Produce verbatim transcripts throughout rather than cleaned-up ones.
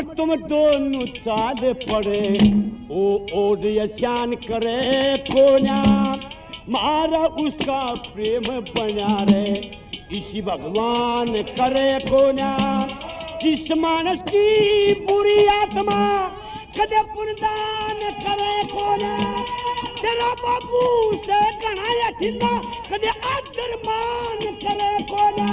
हम तुम दोनों चाल पड़े ओ ओड यशान करे कोना मारा उसका प्रेम बना रे इसी भगवान करे कोना जिस मानस की बुरी आत्मा कदे पुनदान करे कोना तेरा बाबू से कढ़ाया ठिंदा कदे आदर मान करे कोना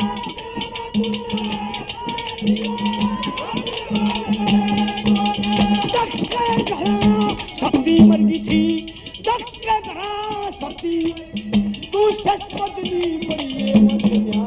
दक्ष के घड़ा सती मर गई थी दक्ष के घड़ा सती तू सच बदली मरिए मदनिया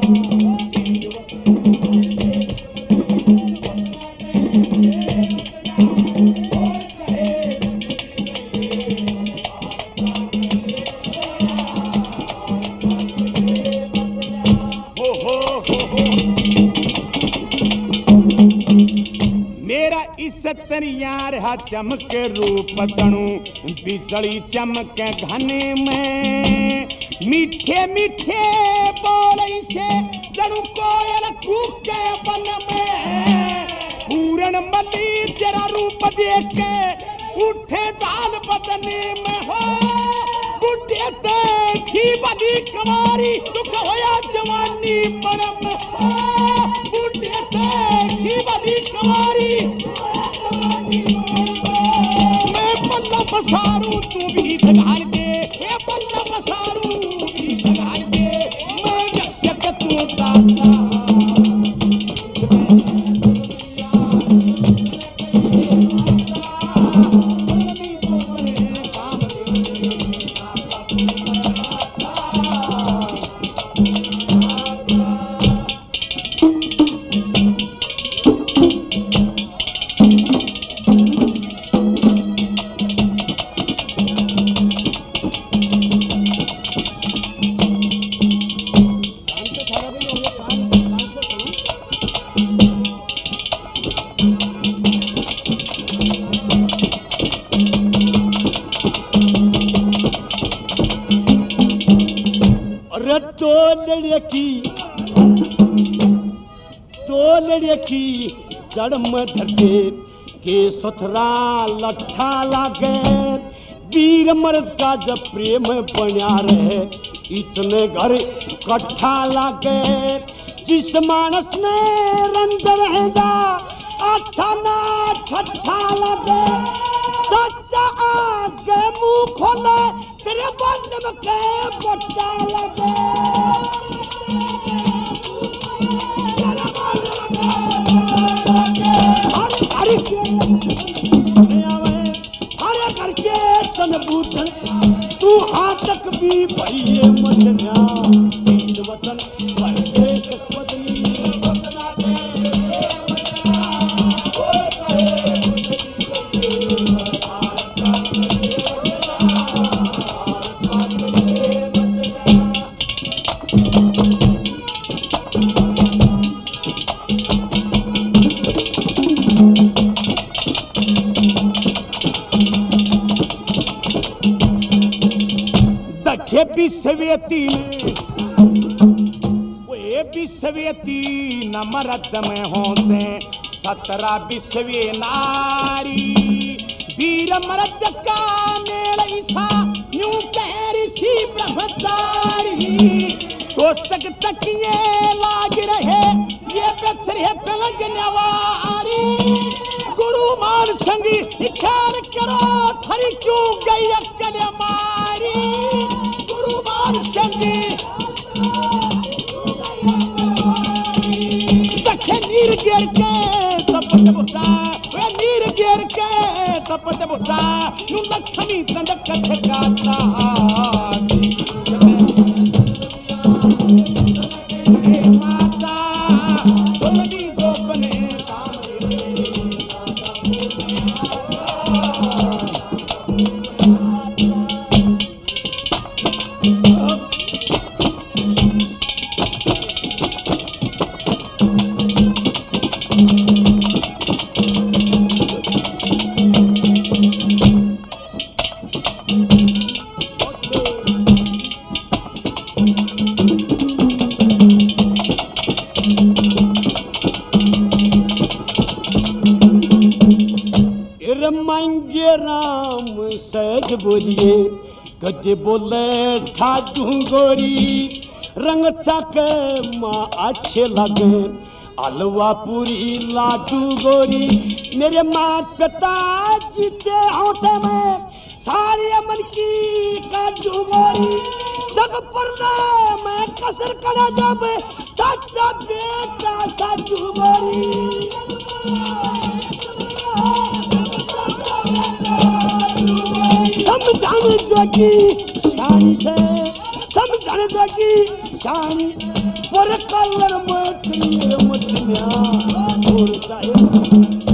यार हा चमक रूप तणु बिजली चमक घने में मीठे मीठे बोल से जणु कोयल कूके बन में पूरन मली तेरा रूप देख के उठे जाल बदने में हो बुढ़े ते खी बदी कमारी दुख होया जवानी परम बुढ़े ते खी बदी कमारी मैं पल्ला पसारू तू भी ठगार दे ए पल्ला पसारू भी ठगार दे मैं जसक तू दाता जड़म धरते के सुथरा लट्ठा लागे वीर मर्द का जब प्रेम बना रहे इतने घर कट्ठा लागे जिस मानस ने रंग रहेगा अच्छा ना ठट्ठा लागे सच्चा आगे मुंह खोले तेरे बंद में के बट्टा लागे हरे करके तन बूझन तू हाथ तक भी भइए मदनिया तीन वचन परदेश बदली बदला दे विश्वेती वे विश्वेती न मरद में हो से सत्रह विश्वे नारी वीर मरद का मेल ईसा न्यू कह ऋषि ब्रह्मचारी तो सक तकिए लाग रहे ये बेचरे पलंग नवारी गुरु मान संगी ख्याल करो थरी क्यों गई अक्कल मारी संगी तखे नीर गिर के तपत बुसा वे नीर गिर के तपत बुसा नु लक्ष्मी तंदक ठकाता माता बोलनी गोपने आंख बोलिए गद्दे बोले ठाडू गोरी रंग चक माँ अच्छे लगे हलवा पूरी लाडू गोरी मेरे माँ पिता जीते होते में सारी अमन की काजू गोरी जग पर्दा मैं कसर करा जब सच्चा बेटा साजू गोरी समझाने जोगी शानी से समझाने जोगी शानी पर कलर मत मत